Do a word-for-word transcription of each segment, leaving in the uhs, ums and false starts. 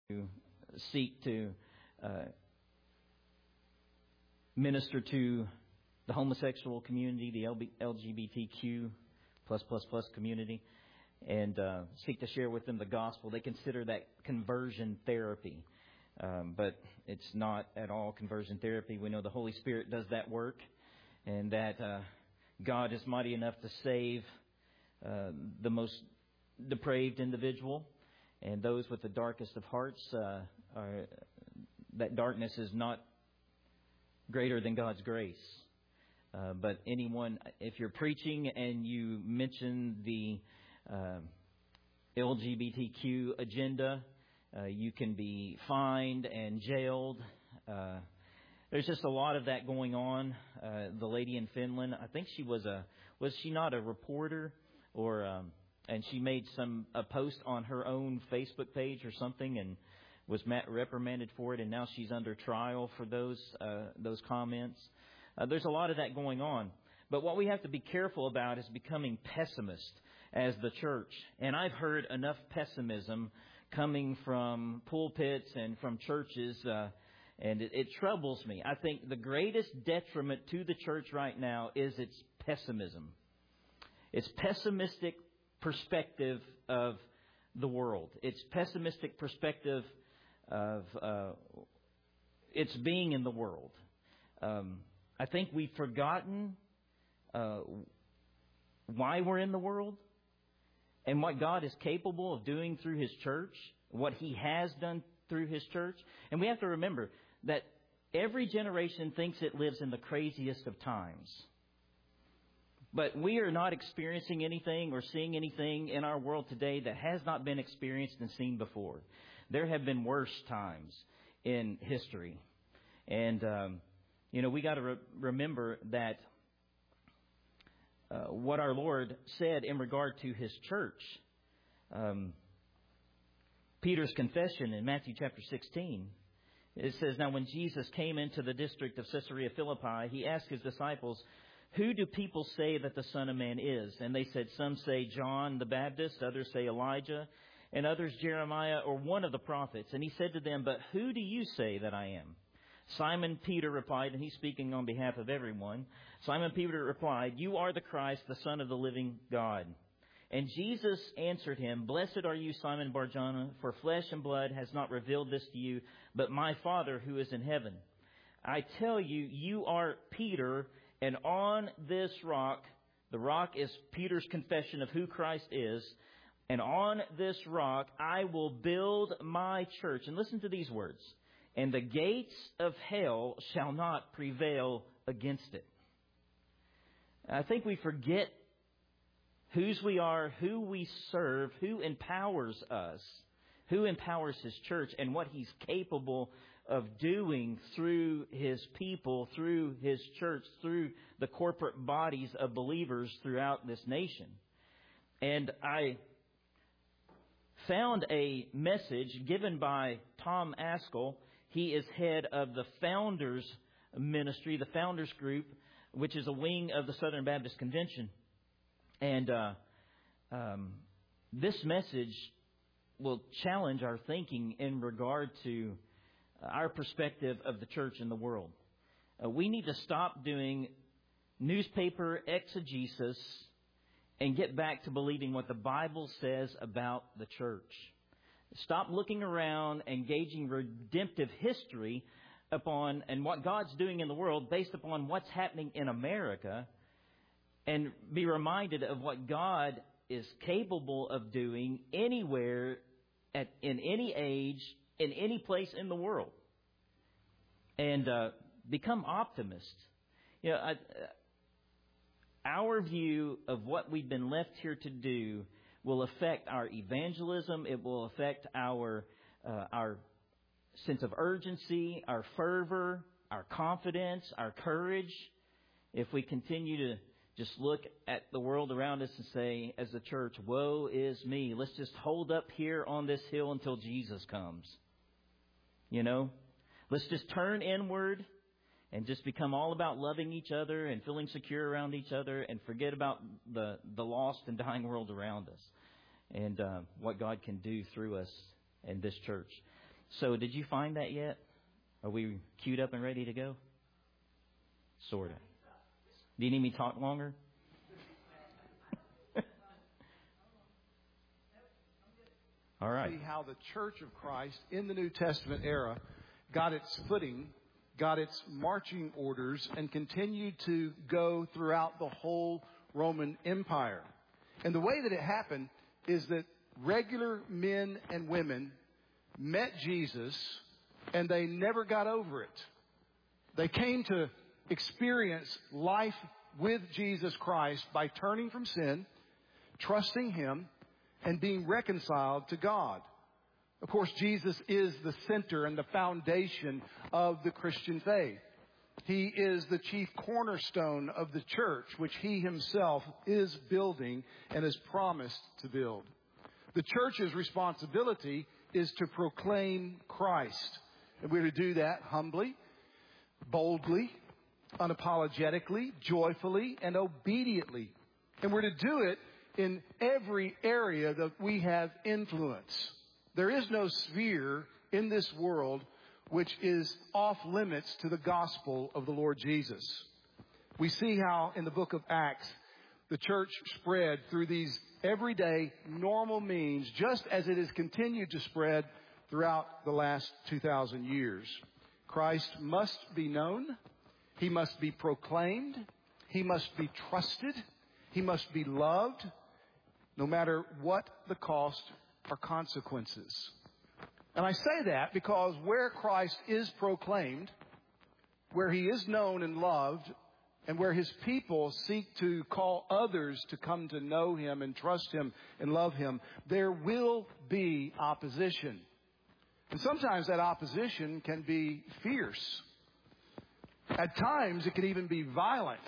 to seek to uh, minister to the homosexual community, the L G B T Q plus plus plus community, and uh, seek to share with them the gospel. They consider that conversion therapy, um, but it's not at all conversion therapy. We know the Holy Spirit does that work, and that uh, God is mighty enough to save uh, the most depraved individual. And those with the darkest of hearts, uh, are, that darkness is not greater than God's grace. Uh, but anyone, if you're preaching and you mention the uh, L G B T Q agenda, uh, you can be fined and jailed. Uh, there's just a lot of that going on. Uh, the lady in Finland, I think she was a, was she not a reporter or... Um, And she made some a post on her own Facebook page or something, and was reprimanded for it. And now she's under trial for those uh, those comments. Uh, there's a lot of that going on. But what we have to be careful about is becoming pessimist as the church. And I've heard enough pessimism coming from pulpits and from churches, uh, and it, it troubles me. I think the greatest detriment to the church right now is its pessimism. It's pessimistic perspective of the world. It's pessimistic perspective of uh, its being in the world. Um, I think we've forgotten uh, why we're in the world and what God is capable of doing through His church, what He has done through His church. And we have to remember that every generation thinks it lives in the craziest of times. But we are not experiencing anything or seeing anything in our world today that has not been experienced and seen before. There have been worse times in history. And, um, you know, we got to re- remember that uh, what our Lord said in regard to His church. Um, Peter's confession in Matthew chapter sixteen. It says, "Now when Jesus came into the district of Caesarea Philippi, He asked His disciples, 'Who do people say that the Son of Man is?' And they said, 'Some say John the Baptist, others say Elijah, and others Jeremiah or one of the prophets.' And He said to them, 'But who do you say that I am?' Simon Peter replied," and he's speaking on behalf of everyone. Simon Peter replied, "You are the Christ, the Son of the living God." And Jesus answered him, "Blessed are you, Simon Bar-Jonah, for flesh and blood has not revealed this to you, but my Father who is in heaven. I tell you, you are Peter, and on this rock," the rock is Peter's confession of who Christ is, "and on this rock I will build my church." And listen to these words. "And the gates of hell shall not prevail against it." I think we forget whose we are, who we serve, who empowers us, who empowers His church, and what He's capable of doing through His people, through His church, through the corporate bodies of believers throughout this nation. And I found a message given by Tom Ascol. He is head of the Founders Ministry, the Founders Group, which is a wing of the Southern Baptist Convention. And uh, um, this message will challenge our thinking in regard to our perspective of the church in the world. Uh, we need to stop doing newspaper exegesis and get back to believing what the Bible says about the church. Stop looking around and gauging redemptive history upon and what God's doing in the world based upon what's happening in America, and be reminded of what God is capable of doing anywhere, at in any age, in any place in the world. And uh, become optimists. You know, I, uh, our view of what we've been left here to do will affect our evangelism. It will affect our uh, our sense of urgency, our fervor, our confidence, our courage. If we continue to just look at the world around us and say, as the church, woe is me. Let's just hold up here on this hill until Jesus comes. You know, let's just turn inward and just become all about loving each other and feeling secure around each other, and forget about the, the lost and dying world around us and uh, what God can do through us in this church. So did you find that yet? Are we queued up and ready to go? Sort of. Do you need me to talk longer? All right. See how the Church of Christ in the New Testament era got its footing, got its marching orders, and continued to go throughout the whole Roman Empire. And the way that it happened is that regular men and women met Jesus, and they never got over it. They came to experience life with Jesus Christ by turning from sin, trusting Him, and being reconciled to God. Of course, Jesus is the center and the foundation of the Christian faith. He is the chief cornerstone of the church, which He Himself is building and has promised to build. The church's responsibility is to proclaim Christ. And we're to do that humbly, boldly, unapologetically, joyfully, and obediently. And we're to do it in every area that we have influence. There is no sphere in this world which is off limits to the gospel of the Lord Jesus. We see how in the book of Acts, the church spread through these everyday, normal means, just as it has continued to spread throughout the last two thousand years. Christ must be known. He must be proclaimed. He must be trusted. He must be loved, no matter what the cost or consequences. And I say that because where Christ is proclaimed, where He is known and loved, and where His people seek to call others to come to know Him and trust Him and love Him, there will be opposition. And sometimes that opposition can be fierce. At times it can even be violent.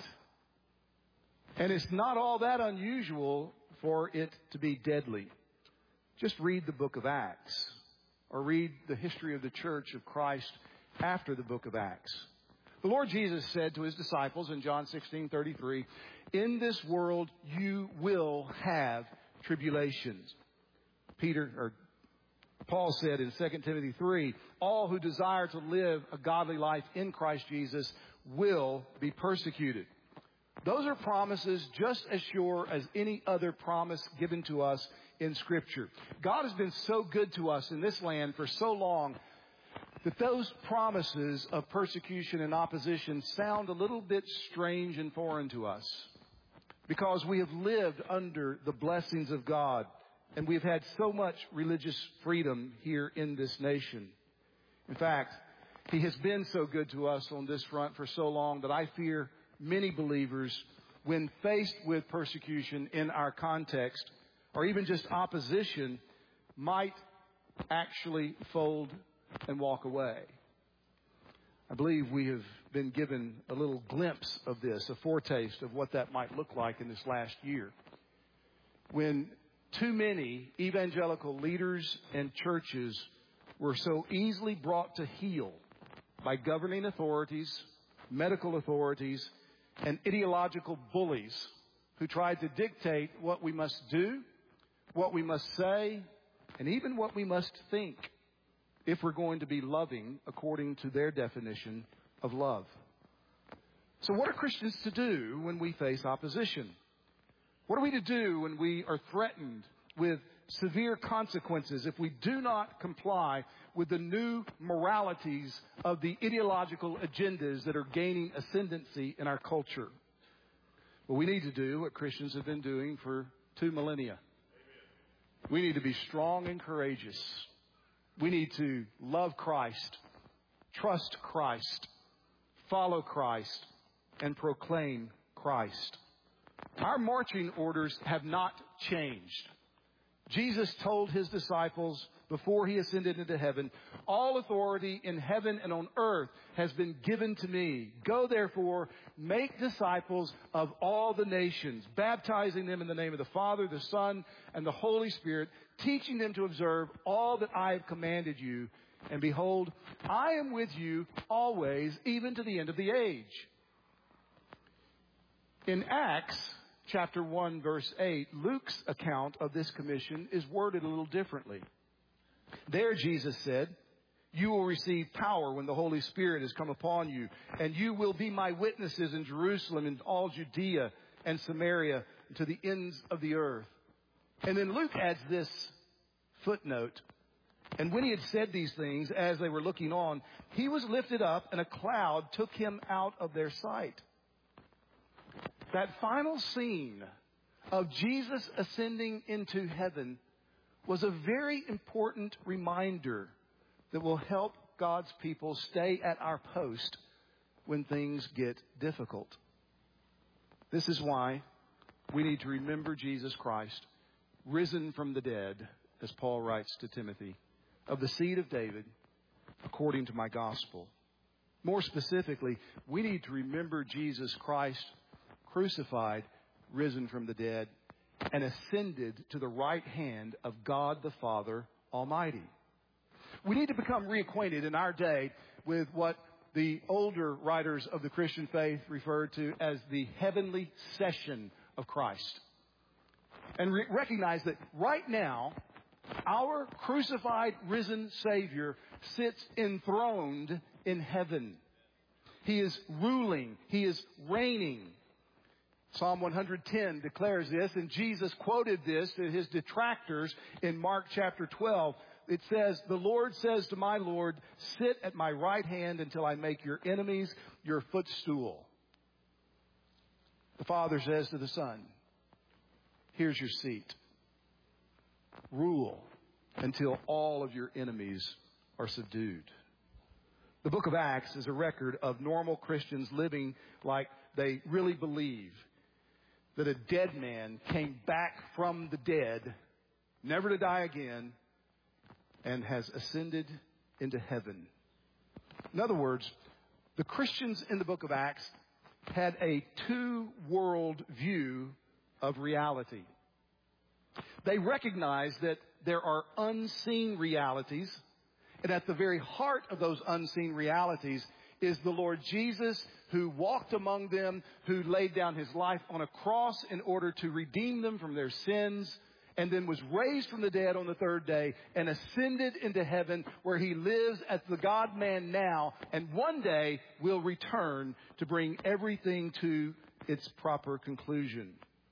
And it's not all that unusual for it to be deadly. Just read the book of Acts, or read the history of the church of Christ after the book of Acts. The Lord Jesus said to His disciples in John sixteen thirty-three, "In this world you will have tribulations." Peter or Paul said in Second Timothy three, "All who desire to live a godly life in Christ Jesus will be persecuted." Those are promises just as sure as any other promise given to us in Scripture. God has been so good to us in this land for so long that those promises of persecution and opposition sound a little bit strange and foreign to us, because we have lived under the blessings of God and we've had so much religious freedom here in this nation. In fact, He has been so good to us on this front for so long that I fear many believers, when faced with persecution in our context, or even just opposition, might actually fold and walk away. I believe we have been given a little glimpse of this, a foretaste of what that might look like in this last year, when too many evangelical leaders and churches were so easily brought to heel by governing authorities, medical authorities, and ideological bullies who tried to dictate what we must do, what we must say, and even what we must think if we're going to be loving according to their definition of love. So what are Christians to do when we face opposition? What are we to do when we are threatened with severe consequences if we do not comply with the new moralities of the ideological agendas that are gaining ascendancy in our culture? Well, we need to do what Christians have been doing for two millennia. We need to be strong and courageous. We need to love Christ, trust Christ, follow Christ, and proclaim Christ. Our marching orders have not changed. Jesus told His disciples before He ascended into heaven, "All authority in heaven and on earth has been given to me. Go therefore, make disciples of all the nations, baptizing them in the name of the Father, the Son, and the Holy Spirit, teaching them to observe all that I have commanded you. And behold, I am with you always, even to the end of the age." In Acts chapter one, verse eight, Luke's account of this commission is worded a little differently. There Jesus said, You will receive power when the Holy Spirit has come upon you, and you will be my witnesses in Jerusalem and all Judea and Samaria to the ends of the earth. And then Luke adds this footnote. And when he had said these things, as they were looking on, he was lifted up, and a cloud took him out of their sight. That final scene of Jesus ascending into heaven was a very important reminder that will help God's people stay at our post when things get difficult. This is why we need to remember Jesus Christ, risen from the dead, as Paul writes to Timothy, of the seed of David, according to my gospel. More specifically, we need to remember Jesus Christ, crucified, risen from the dead, and ascended to the right hand of God the Father Almighty. We need to become reacquainted in our day with what the older writers of the Christian faith referred to as the heavenly session of Christ. And re- recognize that right now, our crucified, risen Savior sits enthroned in heaven. He is ruling. He is reigning. Psalm one ten declares this, and Jesus quoted this to his detractors in Mark chapter twelve. It says, the Lord says to my Lord, sit at my right hand until I make your enemies your footstool. The Father says to the Son, here's your seat. Rule until all of your enemies are subdued. The book of Acts is a record of normal Christians living like they really believe that a dead man came back from the dead, never to die again, and has ascended into heaven. In other words, the Christians in the book of Acts had a two-world view of reality. They recognized that there are unseen realities, and at the very heart of those unseen realities is the Lord Jesus, who walked among them, who laid down his life on a cross in order to redeem them from their sins, and then was raised from the dead on the third day and ascended into heaven, where he lives as the God-man now, and one day will return to bring everything to its proper conclusion.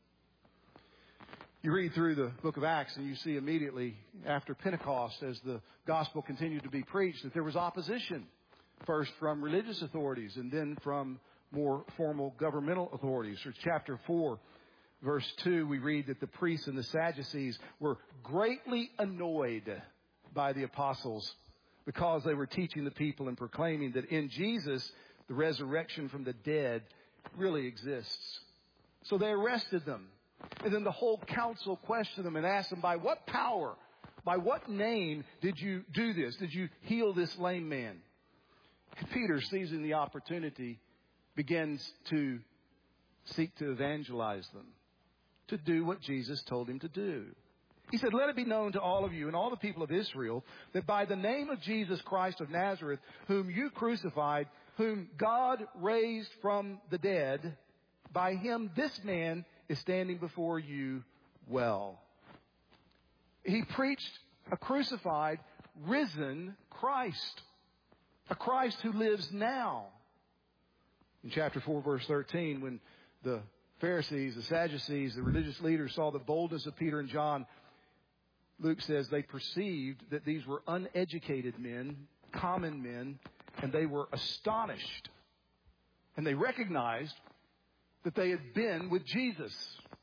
You read through the book of Acts and you see immediately after Pentecost, as the gospel continued to be preached, that there was opposition, first from religious authorities and then from more formal governmental authorities. So chapter four, verse two, we read that the priests and the Sadducees were greatly annoyed by the apostles because they were teaching the people and proclaiming that in Jesus, the resurrection from the dead really exists. So they arrested them. And then the whole council questioned them and asked them, by what power, by what name did you do this? Did you heal this lame man? And Peter, seizing the opportunity, begins to seek to evangelize them, to do what Jesus told him to do. He said, let it be known to all of you and all the people of Israel that by the name of Jesus Christ of Nazareth, whom you crucified, whom God raised from the dead, by him this man is standing before you well. He preached a crucified, risen Christ. A Christ who lives now. In chapter four, verse thirteen, when the Pharisees, the Sadducees, the religious leaders saw the boldness of Peter and John, Luke says they perceived that these were uneducated men, common men, and they were astonished. And they recognized that they had been with Jesus.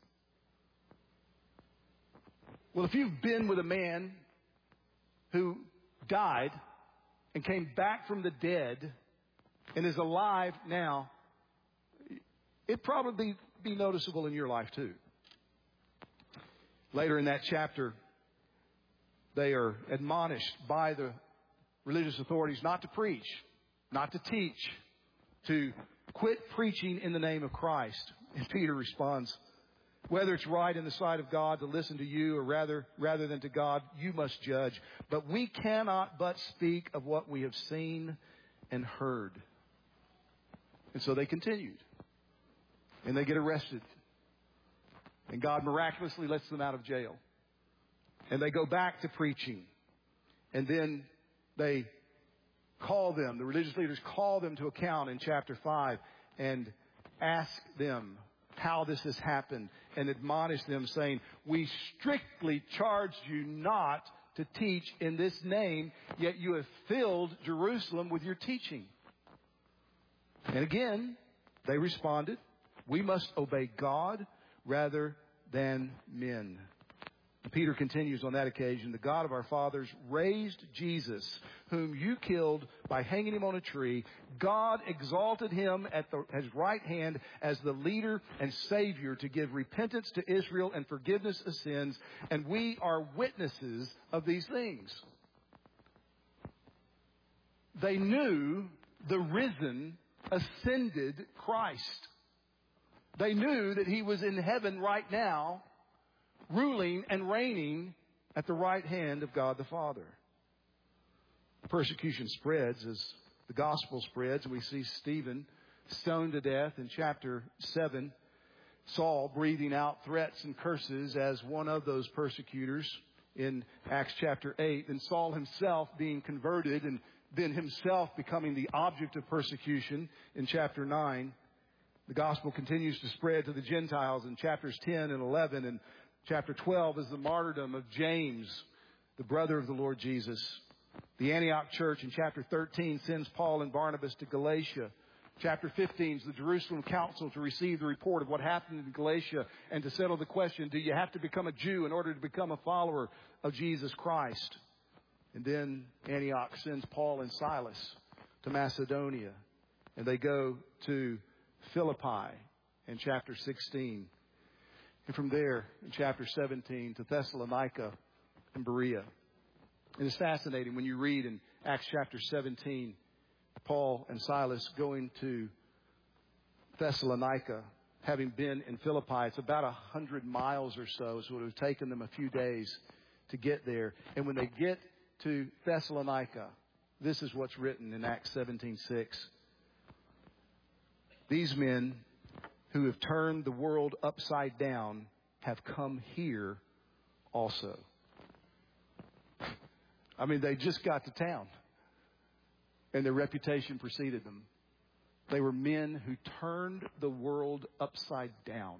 Well, if you've been with a man who died and came back from the dead and is alive now, it'd probably be noticeable in your life too. Later in that chapter, they are admonished by the religious authorities not to preach, not to teach, to quit preaching in the name of Christ. And Peter responds, whether it's right in the sight of God to listen to you or rather, rather than to God, you must judge. But we cannot but speak of what we have seen and heard. And so they continued. And they get arrested. And God miraculously lets them out of jail. And they go back to preaching. And then they call them, the religious leaders call them to account in chapter five and ask them how this has happened and admonish them, saying, we strictly charged you not to teach in this name, yet you have filled Jerusalem with your teaching. And again, they responded, we must obey God rather than men. Peter continues on that occasion, the God of our fathers raised Jesus, whom you killed by hanging him on a tree. God exalted him at the, his right hand as the leader and Savior to give repentance to Israel and forgiveness of sins. And we are witnesses of these things. They knew the risen, ascended Christ. They knew that he was in heaven right now, ruling and reigning at the right hand of God the Father. Persecution spreads as the gospel spreads, and we see Stephen stoned to death in chapter seven. Saul breathing out threats and curses as one of those persecutors in Acts chapter eight. And Saul himself being converted and then himself becoming the object of persecution in chapter nine. The gospel continues to spread to the Gentiles in chapters ten and eleven, and chapter twelve is the martyrdom of James, the brother of the Lord Jesus. The Antioch church in chapter thirteen sends Paul and Barnabas to Galatia. Chapter fifteen is the Jerusalem council to receive the report of what happened in Galatia and to settle the question, do you have to become a Jew in order to become a follower of Jesus Christ? And then Antioch sends Paul and Silas to Macedonia, and they go to Philippi in chapter sixteen. And from there, in chapter seventeen, to Thessalonica and Berea. And it's fascinating when you read in Acts chapter seventeen, Paul and Silas going to Thessalonica, having been in Philippi. It's about a hundred miles or so, so it would have taken them a few days to get there. And when they get to Thessalonica, this is what's written in Acts seventeen six. These men who have turned the world upside down have come here also. I mean, they just got to town, and their reputation preceded them. They were men who turned the world upside down.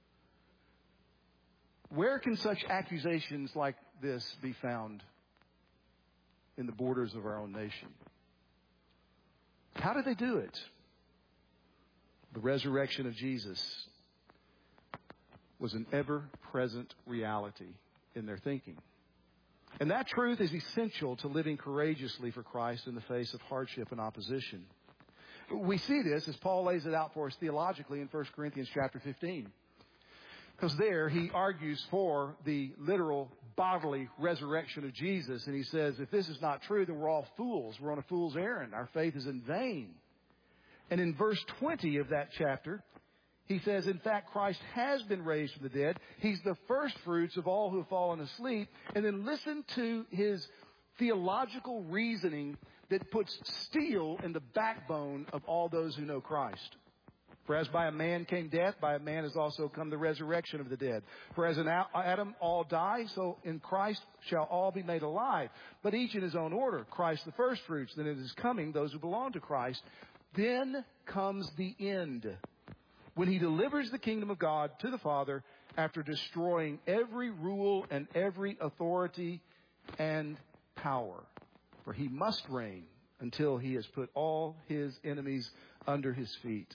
Where can such accusations like this be found? In the borders of our own nation. How did they do it? The resurrection of Jesus was an ever-present reality in their thinking. And that truth is essential to living courageously for Christ in the face of hardship and opposition. We see this as Paul lays it out for us theologically in First Corinthians chapter fifteen. Because there he argues for the literal bodily resurrection of Jesus. And he says, if this is not true, then we're all fools. We're on a fool's errand. Our faith is in vain. And in verse twenty of that chapter, he says, in fact, Christ has been raised from the dead. He's the first fruits of all who have fallen asleep. And then listen to his theological reasoning that puts steel in the backbone of all those who know Christ. For as by a man came death, by a man has also come the resurrection of the dead. For as in Adam all die, so in Christ shall all be made alive. But each in his own order. Christ the first fruits, then it is coming, those who belong to Christ. Then comes the end, when he delivers the kingdom of God to the Father after destroying every rule and every authority and power. For he must reign until he has put all his enemies under his feet.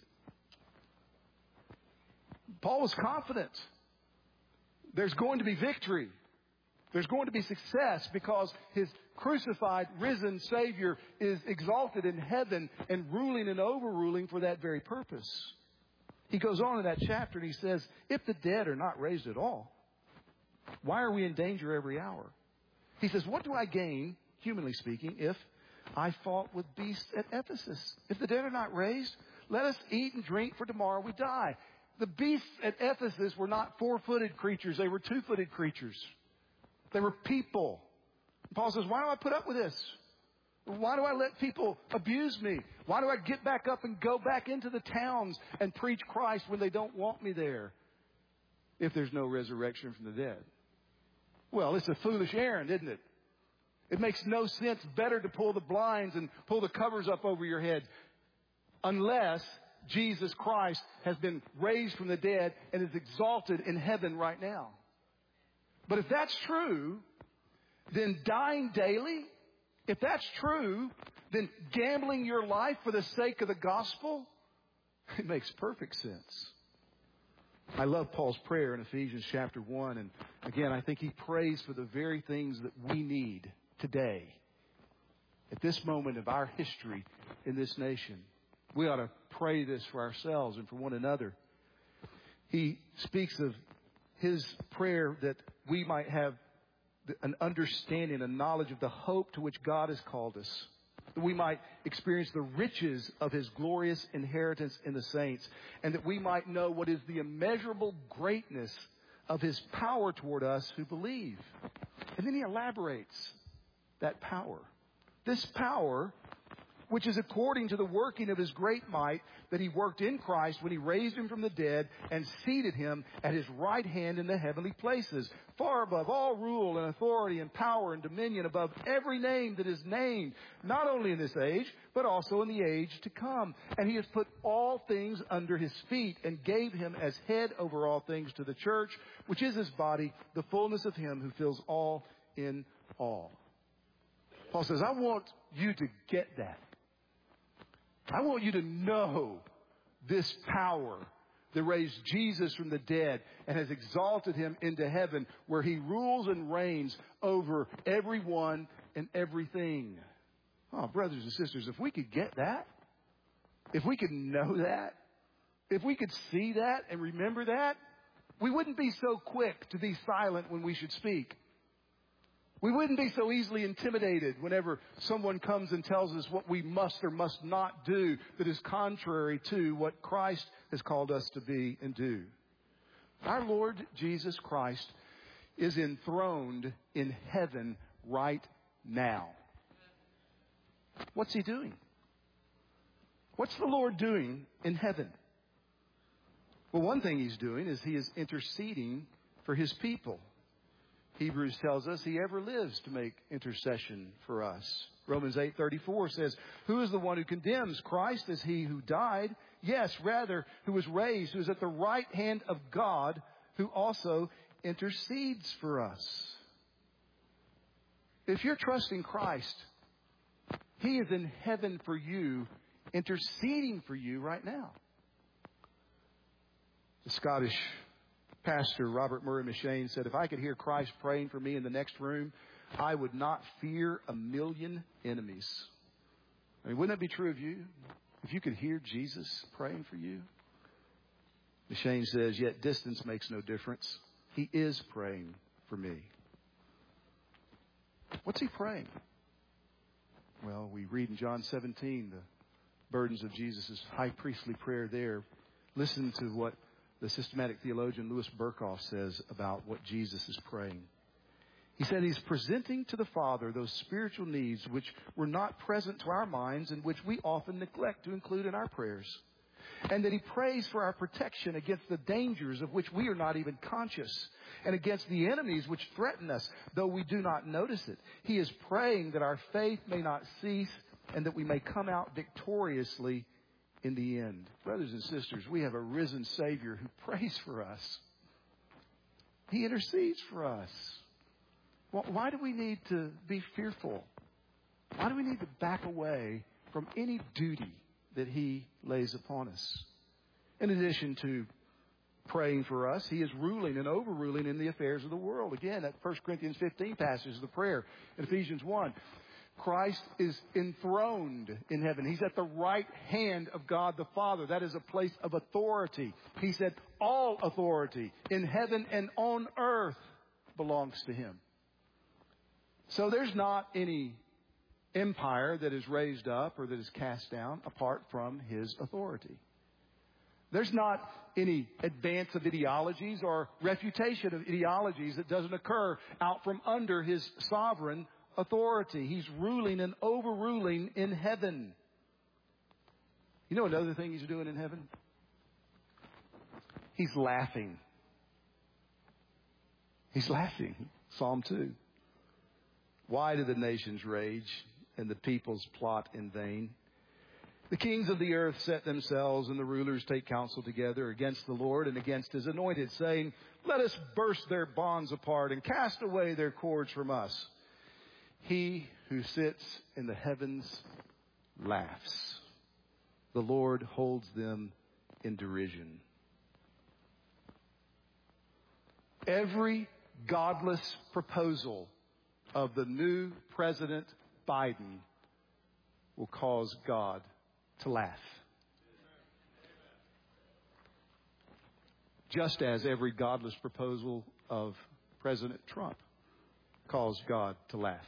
Paul was confident. There's going to be victory. There's going to be success because his crucified, risen Savior is exalted in heaven and ruling and overruling for that very purpose. He goes on in that chapter and he says, if the dead are not raised at all, why are we in danger every hour? He says, what do I gain, humanly speaking, if I fought with beasts at Ephesus? If the dead are not raised, let us eat and drink, for tomorrow we die. The beasts at Ephesus were not four-footed creatures. They were two-footed creatures. They were people. Paul says, why do I put up with this? Why do I let people abuse me? Why do I get back up and go back into the towns and preach Christ when they don't want me there? If there's no resurrection from the dead. Well, it's a foolish errand, isn't it? It makes no sense. Better to pull the blinds and pull the covers up over your head unless Jesus Christ has been raised from the dead and is exalted in heaven right now. But if that's true, then dying daily, if that's true, then gambling your life for the sake of the gospel, it makes perfect sense. I love Paul's prayer in Ephesians chapter one. And again, I think he prays for the very things that we need today. At this moment of our history in this nation, we ought to pray this for ourselves and for one another. He speaks of his prayer that we might have an understanding, a knowledge of the hope to which God has called us. That we might experience the riches of his glorious inheritance in the saints. And that we might know what is the immeasurable greatness of his power toward us who believe. And then he elaborates that power. This power, which is according to the working of his great might that he worked in Christ when he raised him from the dead and seated him at his right hand in the heavenly places, far above all rule and authority and power and dominion, above every name that is named, not only in this age, but also in the age to come. And he has put all things under his feet and gave him as head over all things to the church, which is his body, the fullness of him who fills all in all. Paul says, I want you to get that. I want you to know this power that raised Jesus from the dead and has exalted him into heaven, where he rules and reigns over everyone and everything. Oh, brothers and sisters, if we could get that, if we could know that, if we could see that and remember that, we wouldn't be so quick to be silent when we should speak. We wouldn't be so easily intimidated whenever someone comes and tells us what we must or must not do that is contrary to what Christ has called us to be and do. Our Lord Jesus Christ is enthroned in heaven right now. What's he doing? What's the Lord doing in heaven? Well, one thing he's doing is he is interceding for his people. Hebrews tells us he ever lives to make intercession for us. Romans eight thirty-four says, who is the one who condemns? Christ is he who died. Yes, rather, who was raised, who is at the right hand of God, who also intercedes for us. If you're trusting Christ, he is in heaven for you, interceding for you right now. The Scottish pastor Robert Murray M'Cheyne said, if I could hear Christ praying for me in the next room, I would not fear a million enemies. I mean, wouldn't that be true of you? If you could hear Jesus praying for you? M'Cheyne says, yet distance makes no difference. He is praying for me. What's he praying? Well, we read in John seventeen the burdens of Jesus' high priestly prayer there. Listen to what the systematic theologian Louis Berkhoff says about what Jesus is praying. He said he's presenting to the Father those spiritual needs which were not present to our minds and which we often neglect to include in our prayers. And that he prays for our protection against the dangers of which we are not even conscious, and against the enemies which threaten us, though we do not notice it. He is praying that our faith may not cease and that we may come out victoriously in the end. Brothers and sisters, we have a risen Savior who prays for us. He intercedes for us. Well, why do we need to be fearful? Why do we need to back away from any duty that he lays upon us? In addition to praying for us, he is ruling and overruling in the affairs of the world. Again, that First Corinthians fifteen passage of the prayer in Ephesians one. Christ is enthroned in heaven. He's at the right hand of God the Father. That is a place of authority. He said all authority in heaven and on earth belongs to him. So there's not any empire that is raised up or that is cast down apart from his authority. There's not any advance of ideologies or refutation of ideologies that doesn't occur out from under his sovereign authority. He's ruling and overruling in heaven. You know another thing he's doing in heaven? He's laughing. He's laughing. Psalm two. Why do the nations rage and the peoples plot in vain? The kings of the earth set themselves, and the rulers take counsel together against the Lord and against his anointed, saying, let us burst their bonds apart and cast away their cords from us. He who sits in the heavens laughs. The Lord holds them in derision. Every godless proposal of the new President Biden will cause God to laugh. Just as every godless proposal of President Trump caused God to laugh.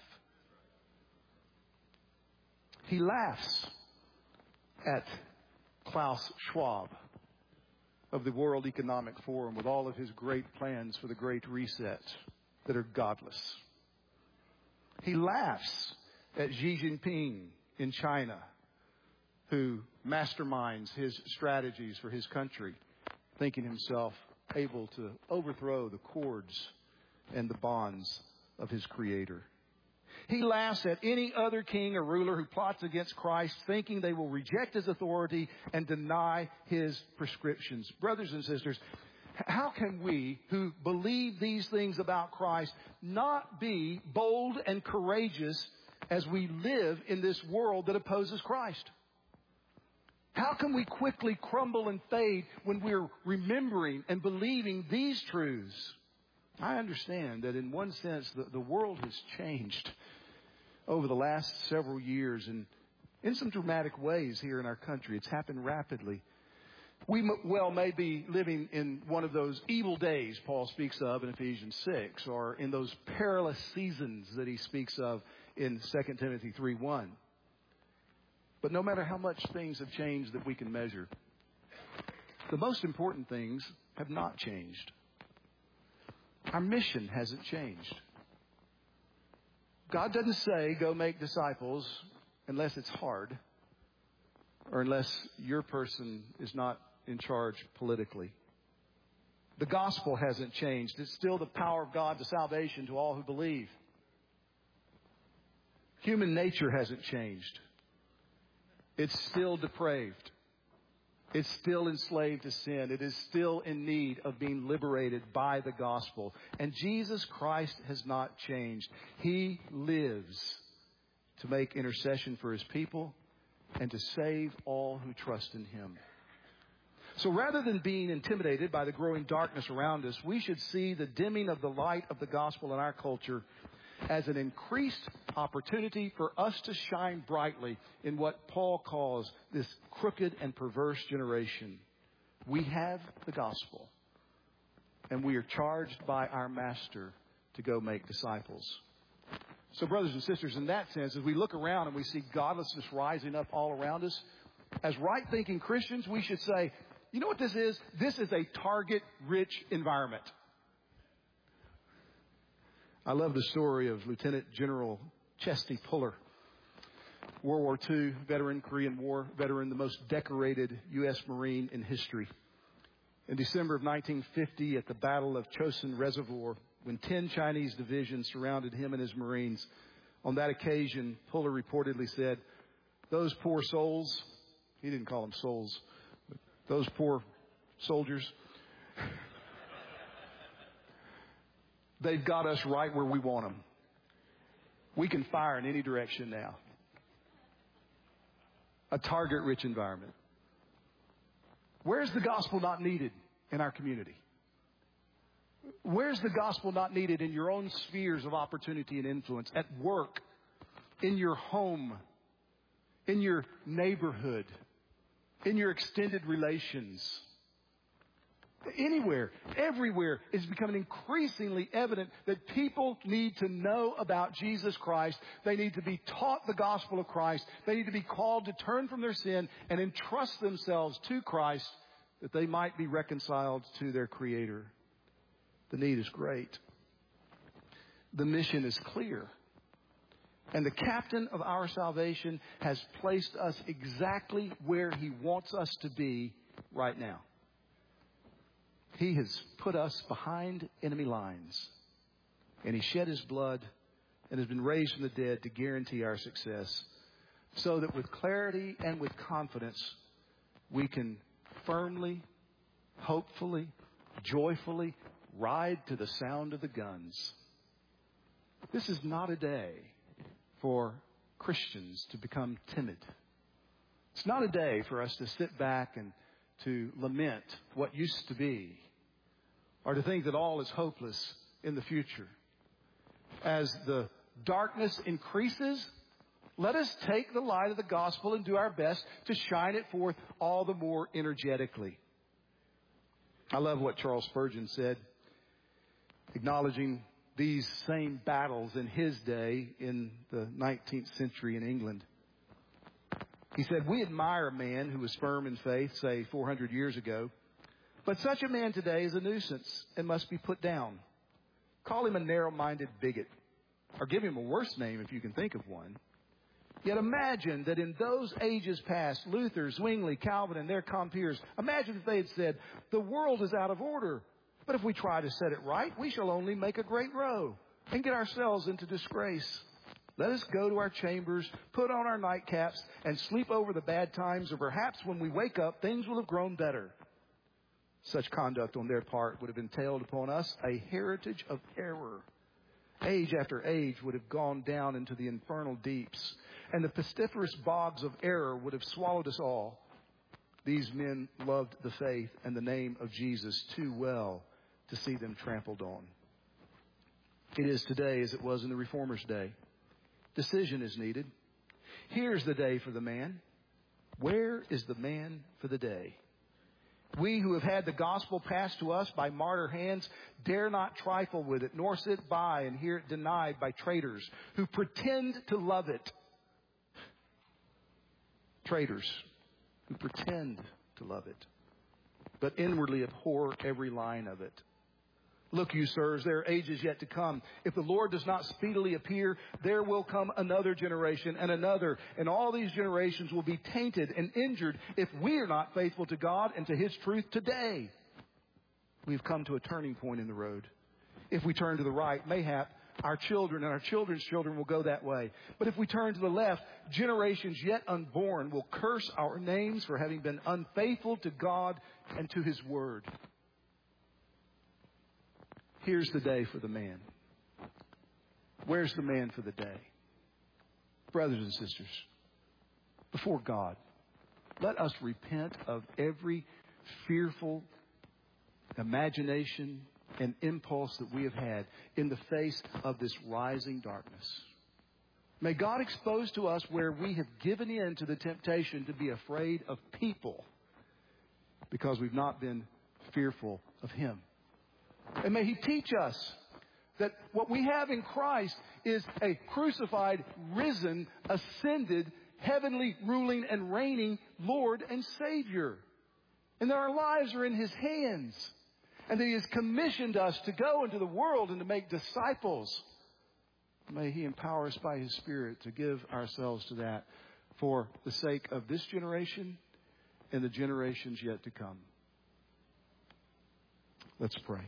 He laughs at Klaus Schwab of the World Economic Forum with all of his great plans for the Great Reset that are godless. He laughs at Xi Jinping in China, who masterminds his strategies for his country, thinking himself able to overthrow the cords and the bonds of his Creator. He laughs at any other king or ruler who plots against Christ, thinking they will reject his authority and deny his prescriptions. Brothers and sisters, how can we who believe these things about Christ not be bold and courageous as we live in this world that opposes Christ? How can we quickly crumble and fade when we're remembering and believing these truths? I understand that in one sense the, the world has changed over the last several years and in some dramatic ways here in our country. It's happened rapidly. We m- well may be living in one of those evil days Paul speaks of in Ephesians six, or in those perilous seasons that he speaks of in Second Timothy three one. But no matter how much things have changed that we can measure, the most important things have not changed. Our mission hasn't changed. God doesn't say, go make disciples, unless it's hard, or unless your person is not in charge politically. The gospel hasn't changed. It's still the power of God to salvation to all who believe. Human nature hasn't changed. It's still depraved. It's still enslaved to sin. It is still in need of being liberated by the gospel. And Jesus Christ has not changed. He lives to make intercession for his people and to save all who trust in him. So rather than being intimidated by the growing darkness around us, we should see the dimming of the light of the gospel in our culture as an increased opportunity for us to shine brightly in what Paul calls this crooked and perverse generation. We have the gospel, and we are charged by our Master to go make disciples. So, brothers and sisters, in that sense, as we look around and we see godlessness rising up all around us, as right-thinking Christians, we should say, you know what this is? This is a target-rich environment. I love the story of Lieutenant General Chesty Puller, World War Two veteran, Korean War veteran, the most decorated U S Marine in history. In December of nineteen fifty, at the Battle of Chosin Reservoir, when ten Chinese divisions surrounded him and his Marines, on that occasion, Puller reportedly said, those poor souls, he didn't call them souls, but those poor soldiers, they've got us right where we want them. We can fire in any direction now. A target-rich environment. Where's the gospel not needed in our community? Where's the gospel not needed in your own spheres of opportunity and influence? At work, in your home, in your neighborhood, in your extended relations. Anywhere, everywhere, it's becoming increasingly evident that people need to know about Jesus Christ. They need to be taught the gospel of Christ. They need to be called to turn from their sin and entrust themselves to Christ that they might be reconciled to their Creator. The need is great. The mission is clear. And the captain of our salvation has placed us exactly where he wants us to be right now. He has put us behind enemy lines, and he shed his blood and has been raised from the dead to guarantee our success, so that with clarity and with confidence, we can firmly, hopefully, joyfully ride to the sound of the guns. This is not a day for Christians to become timid. It's not a day for us to sit back and to lament what used to be, or to think that all is hopeless in the future. As the darkness increases, let us take the light of the gospel and do our best to shine it forth all the more energetically. I love what Charles Spurgeon said, acknowledging these same battles in his day in the nineteenth century in England. He said, "We admire a man who was firm in faith, say, four hundred years ago. But such a man today is a nuisance and must be put down. Call him a narrow-minded bigot, or give him a worse name if you can think of one. Yet imagine that in those ages past, Luther, Zwingli, Calvin, and their compeers, imagine if they had said, 'The world is out of order. But if we try to set it right, we shall only make a great row and get ourselves into disgrace. Let us go to our chambers, put on our nightcaps, and sleep over the bad times, or perhaps when we wake up, things will have grown better.' Such conduct on their part would have entailed upon us a heritage of error. Age after age would have gone down into the infernal deeps, and the pestiferous bogs of error would have swallowed us all. These men loved the faith and the name of Jesus too well to see them trampled on. It is today as it was in the Reformers' day. Decision is needed. Here's the day for the man. Where is the man for the day? We who have had the gospel passed to us by martyr hands dare not trifle with it, nor sit by and hear it denied by traitors who pretend to love it. Traitors who pretend to love it, but inwardly abhor every line of it. Look, you sirs, there are ages yet to come. If the Lord does not speedily appear, there will come another generation and another, and all these generations will be tainted and injured if we are not faithful to God and to His truth today. We've come to a turning point in the road. If we turn to the right, mayhap our children and our children's children will go that way. But if we turn to the left, generations yet unborn will curse our names for having been unfaithful to God and to His Word. Here's the day for the man. Where's the man for the day? Brothers and sisters, before God, let us repent of every fearful imagination and impulse that we have had in the face of this rising darkness. May God expose to us where we have given in to the temptation to be afraid of people because we've not been fearful of Him. And may He teach us that what we have in Christ is a crucified, risen, ascended, heavenly, ruling, and reigning Lord and Savior. And that our lives are in His hands. And that He has commissioned us to go into the world and to make disciples. May He empower us by His Spirit to give ourselves to that for the sake of this generation and the generations yet to come. Let's pray.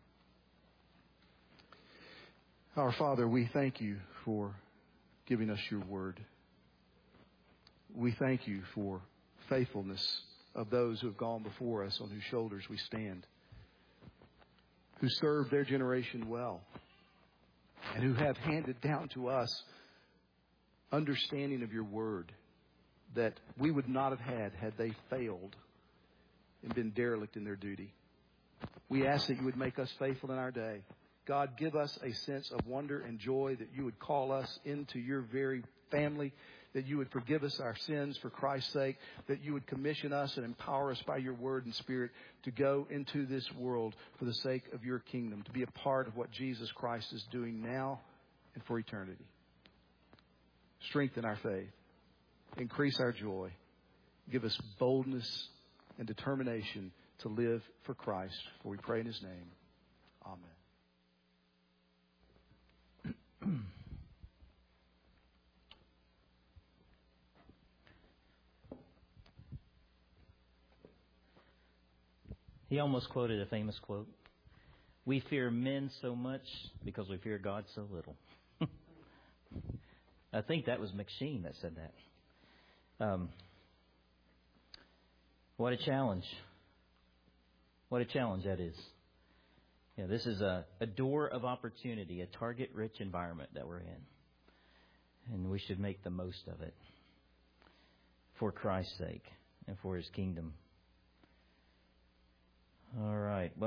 Our Father, we thank You for giving us Your word. We thank You for faithfulness of those who have gone before us, on whose shoulders we stand, who served their generation well, and who have handed down to us understanding of Your word that we would not have had had they failed and been derelict in their duty. We ask that You would make us faithful in our day. God, give us a sense of wonder and joy that You would call us into Your very family, that You would forgive us our sins for Christ's sake, that You would commission us and empower us by Your word and Spirit to go into this world for the sake of Your kingdom, to be a part of what Jesus Christ is doing now and for eternity. Strengthen our faith. Increase our joy. Give us boldness and determination to live for Christ. For we pray in His name. Amen. He almost quoted a famous quote. We fear men so much because we fear God so little. I think that was McSheen that said that. Um, what a challenge. What a challenge that is. Yeah, this is a, a door of opportunity, a target-rich environment that we're in. And we should make the most of it for Christ's sake and for His kingdom. All right. Well,